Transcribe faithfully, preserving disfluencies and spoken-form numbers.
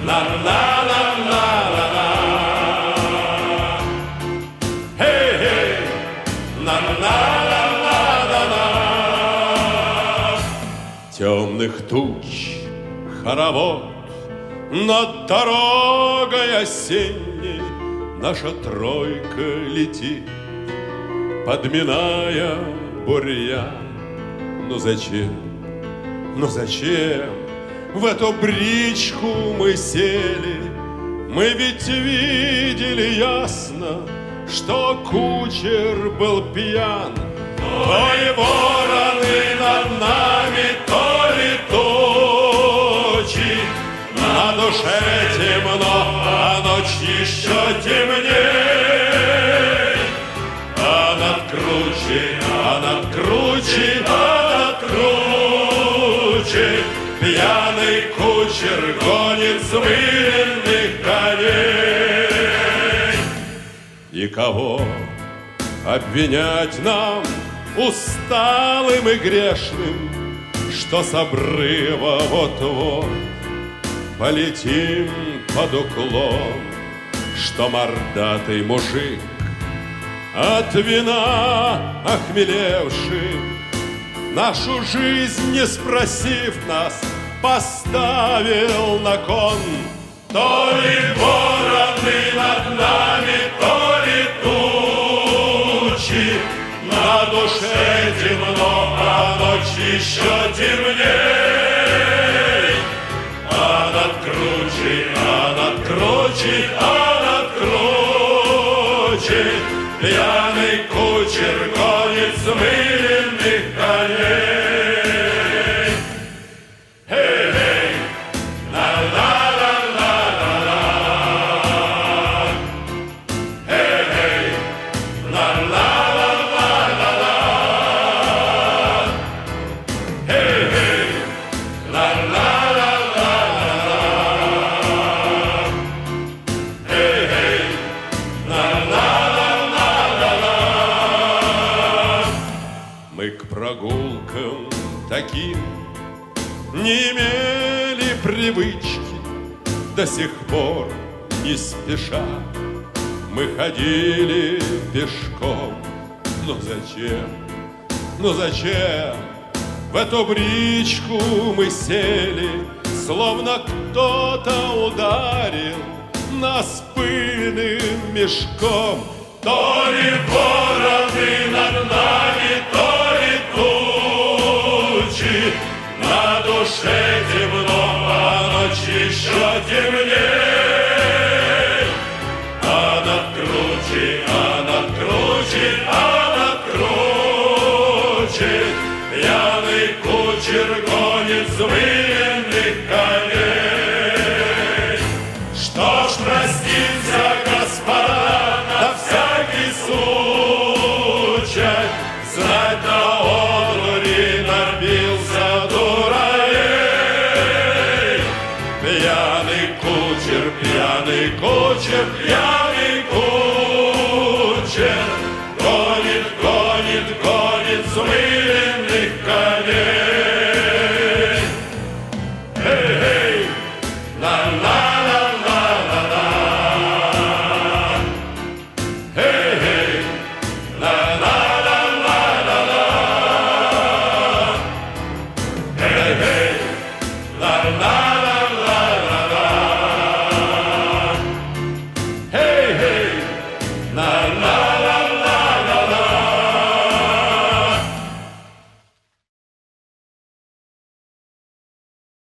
на-на-на-на-на-на. Хей-хей, на-на-на-на-на-на. Темных туч хоровод над дорогой осенней наша тройка летит, подминая бурьян. Ну зачем, ну зачем в эту бричку мы сели? Мы ведь видели ясно, что кучер был пьян. То ли вороны над нами, то ли тучи. На душе темно, а ночь еще темней. А над круче, а над круче, а над круче пьяный кучер гонит взмыленных коней. И кого обвинять нам, усталым и грешным, что с обрыва вот-вот полетим под уклон, что мордатый мужик от вина охмелевший, нашу жизнь, не спросив нас, поставил на кон. То ли вороны над нами, то ли тучи. На душе темно, а ночь еще темней. А над круче, а над круче, а над круче пьяный кучер гонит взмыленных коней. Хей-хей, на-на-на-на-на-на. Хей-хей, на-на-на-на-на-на. Хей-хей, на-на-на-на-на-на. Хей-хей, на-на-на-на-на-на. Мы к прогулкам таким не имели привычки, до сих пор не спеша мы ходили пешком. Но зачем, ну зачем в эту бричку мы сели, словно кто-то ударил нас пыльным мешком. То ли вороны над нами, то ли тучи. На душе темно, а ночь еще темней. А над круче, а над круче, а над круче пьяный кучер гонит взмыленных коней. Что ж, простимся, господа, на всякий случай, знать на одури напился дуралей. Пьяный кучер, пьяный кучер, пьяный кучер